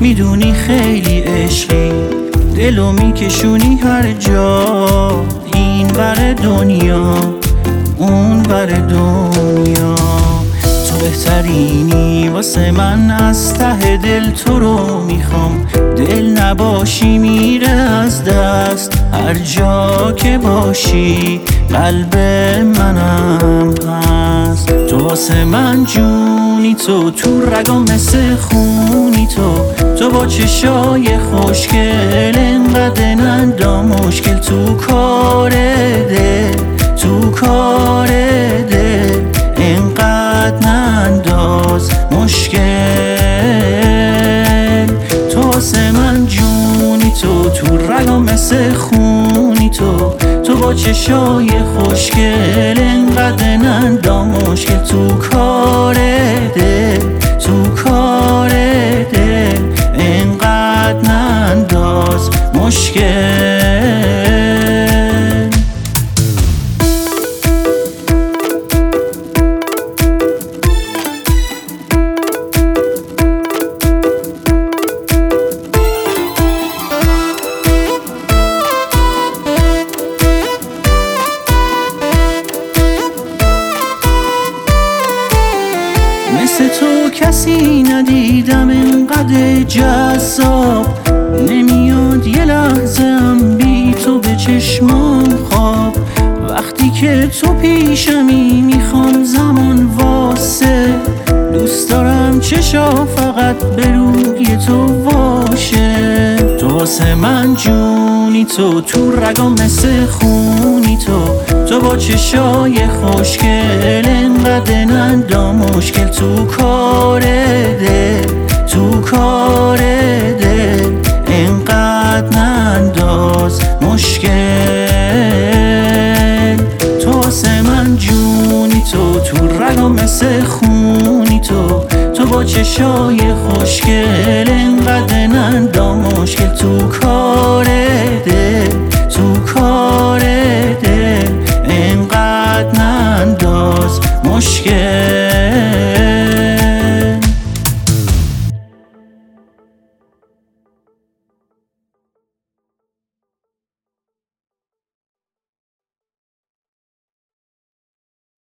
میدونی خیلی عشقی، دلو میکشونی هر جا، این بر دنیا اون بر دنیا. تو بهترینی واسه من، از ته دل تو رو میخوام. دل نباشی میره از دست، هر جا که باشی قلب منم هست. تو واسه من جونی، تو رگام مثل خونی، تو با چشای خوشگل انقدر نندا مشکل. تو کار دل انقدر ننداز مشکل. تو واسه من جونی، تو رگام مثل خونی، تو با چشای خوشگل انقدر نندا مشکل. تو کار دل انقدر ننداز مشکل. مثل تو کسی ندیدم انقدر جذاب، نمیاد یه لحظه‌ام بی تو به چشمام خواب. وقتی که تو پیشمی میخوام زمان واسه، دوست دارم چشا فقط به روی تو باشه. تو واسه من جونی، تو رگام مثل خونی، تو با چشای خوشگل انقدر نندا مشکل. تو کار دل انقدر ننداز مشکل. تو واسه من جونی، تو رگام مثل خونی، تو با چشای خوشگل انقدر نندا مشکل. تو کار دل انقدر ننداز مشکل.